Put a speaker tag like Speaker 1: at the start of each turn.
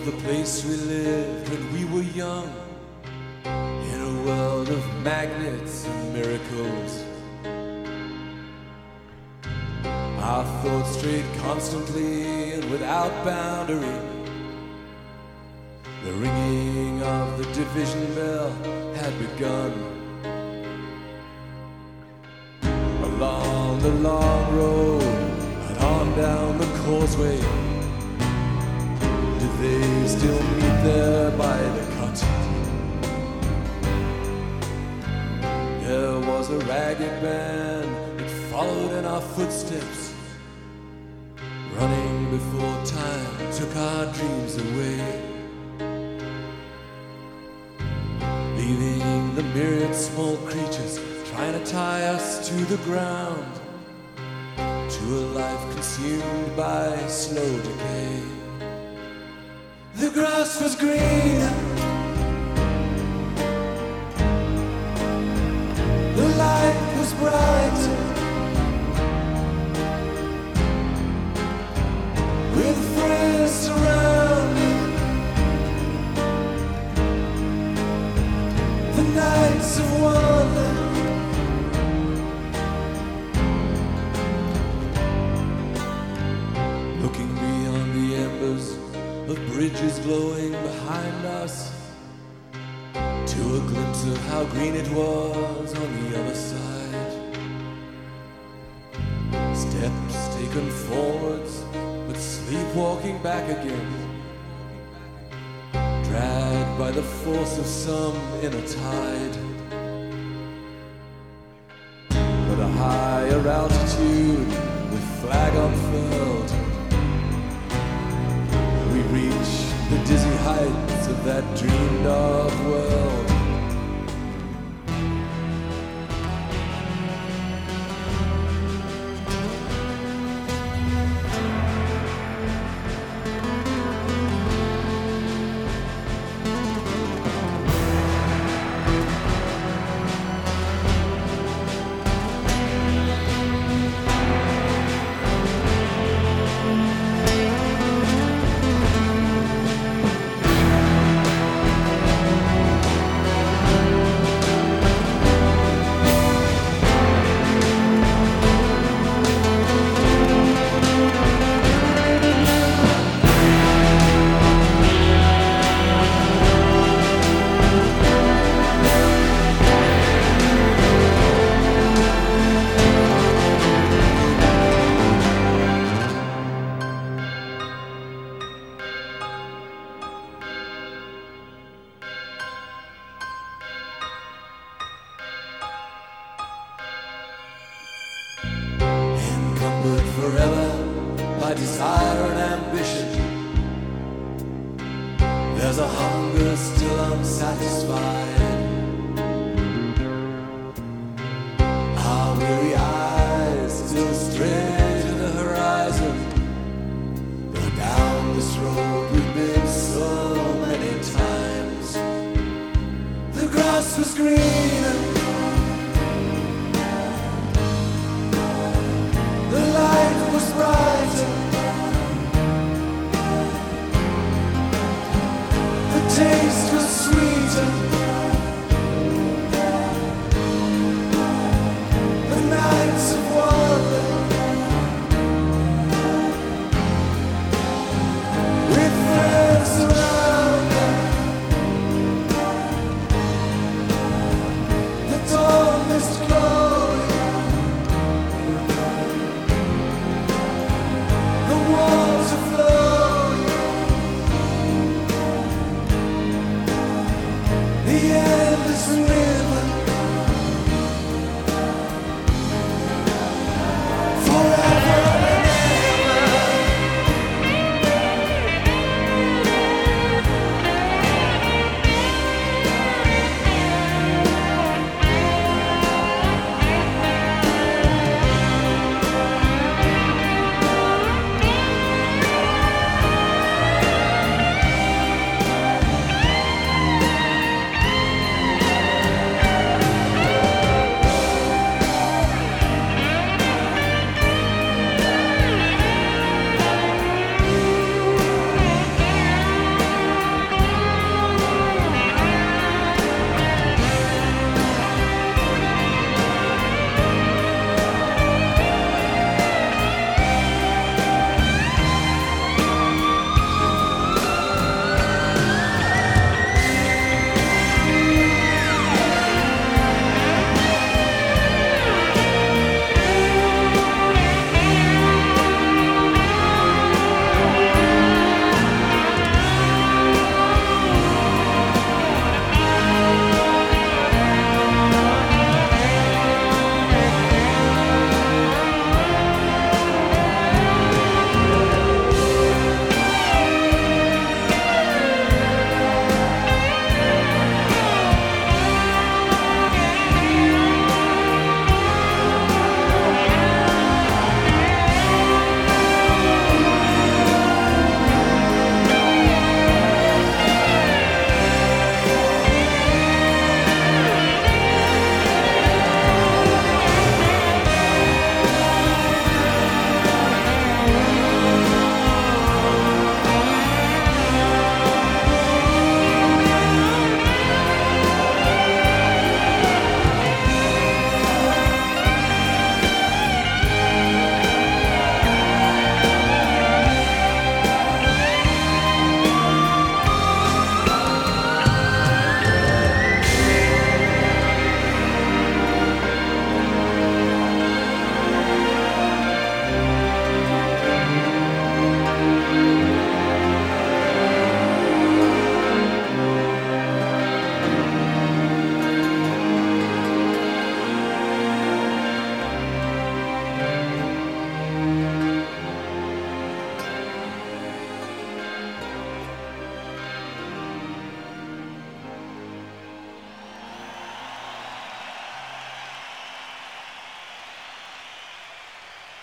Speaker 1: the place we lived when we were young, in a world of magnets and miracles. Our thoughts strayed constantly and without boundary. The ringing of the division bell had begun. Along the long road and on down the causeway, did they still meet there by the cut? There was a ragged band that followed in our footsteps, running before time took our dreams away, leaving the myriad small creatures trying to tie us to the ground, to a life consumed by slow decay. The grass was green, the light was bright, with friends surrounding. The nights of wonder, looking beyond the embers of bridges glowing behind us, to a glimpse of how green it was on the other side. Steps taken forwards, but sleepwalking back again, dragged by the force of some inner tide. At a higher altitude, with flag unfurled, we reach the dizzy heights of that dreamed of world. Forever by desire and ambition, there's a hunger still unsatisfied. Our weary eyes still stray to the horizon, but down this road we've been so many times. The grass was greener, the light was brighter, the taste was sweeter, the nights of wonder, with friends around us, the dawn mist glowing. The endless